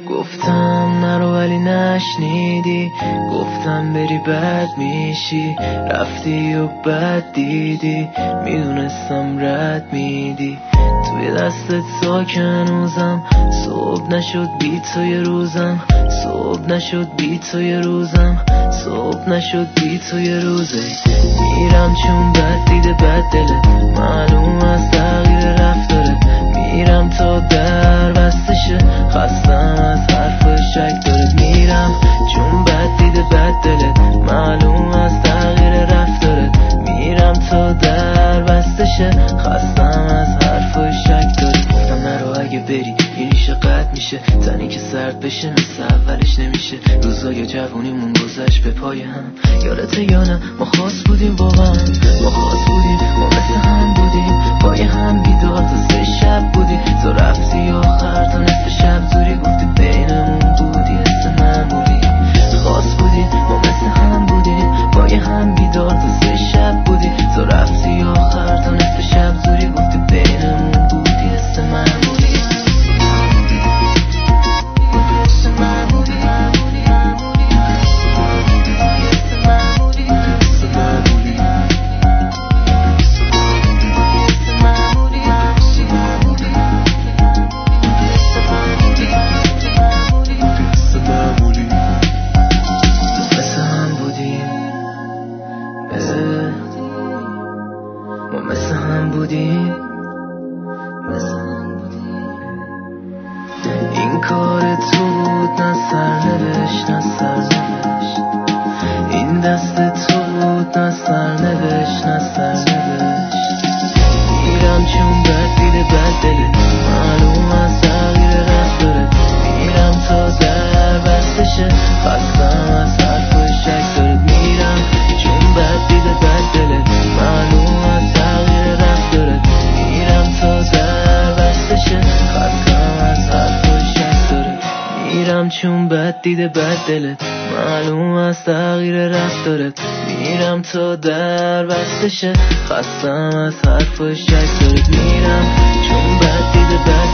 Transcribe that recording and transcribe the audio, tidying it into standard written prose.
گفتم نرو ولی نشنیدی، گفتم بری بد میشی، رفتی و بد دیدی، میدونستم رد میدی. توی دستت ساک هنوزم، صبح نشد بی تو یه روزم، صبح نشد بی تو یه روزم، صبح نشد بی تو یه روزه. میرم چون بد دیده بد دلت، معلوم از تغییر رفتارت، میرم تا در بستشه، خستم از حرف شک دارت. میرم چون بد دیده بد دلت، معلوم از تغییر رفتارت، میرم تا در بستشه، خستم از حرف شک دارت. گفتم نرو اگه بری این ریشه قطع میشه، تنی که سرد بشه مثل اولش نمیشه. روزای جوونیمون گذشت به پای هم، یادته یا نه ما خاص بودیم واقعا، ما خاص بودیم، ما مثل هم بودیم، پای هم بیدار تا 3 شب بودیم. تو رفتی آخر تا نصف شب زوری، گفتی بینمون بودی حس معمولی. خاص بودیم، ما مثل هم بودیم، پای هم بیدار تا 3 شب بودیم. تو رفتی آخر تا نصف شب زوری، گفتی بینمون بودی حس معمولی. ما مثل هم بودیم، این کار تو بود نه سرنوشت، نه سرنوشت، این دست تو بود نه سرنوشت، نه سرنوشت. میرم چون بد دیده بد دلت، معلوم از تغییر رفتارت، میرم تا در بستشه، خستم از حرف شک دارت. میرم چون بد دیده بد دلت، معلوم از تغییر رفتارت، میرم تا در بستشه، خستم از حرف شک دارت. میرم چون بد دیده بد دلت، معلوم از تغییر رفتارت، میرم تا در بستشه، خستم از حرف شک دارت. میرم چون بد دیده بد